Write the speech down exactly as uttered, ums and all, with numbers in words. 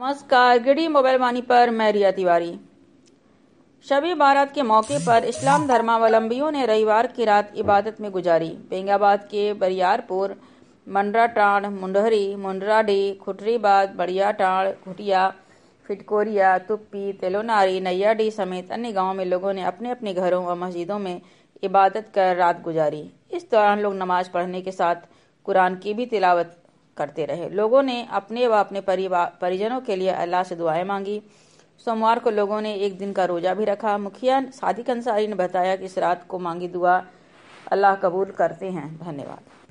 नमस्कार, giddy mobile वाणी पर मैं रिया तिवारी। शबे बारात के मौके पर इस्लाम धर्मावलंबियों ने रविवार की रात इबादत में गुजारी। बेंगाबाद के बरियारपुर, मंडराटांड़, मुंडहरी, मुंडराडे, खुटरीबाद, बड़ियाटांड़, घुटिया, फिटकोरिया, तुप्पी, तेलोनारी, नैयाडी समेत अन्य गांवों में लोगों ने अपने अपने घरों व मस्जिदों में इबादत कर रात गुजारी। इस दौरान लोग नमाज पढ़ने के साथ कुरान की भी तिलावत करते रहे। लोगों ने अपने व अपने परिवार परिजनों के लिए अल्लाह से दुआएं मांगी। सोमवार को लोगों ने एक दिन का रोजा भी रखा। मुखिया सादिक अंसारी ने बताया कि इस रात को मांगी दुआ अल्लाह कबूल करते हैं। धन्यवाद।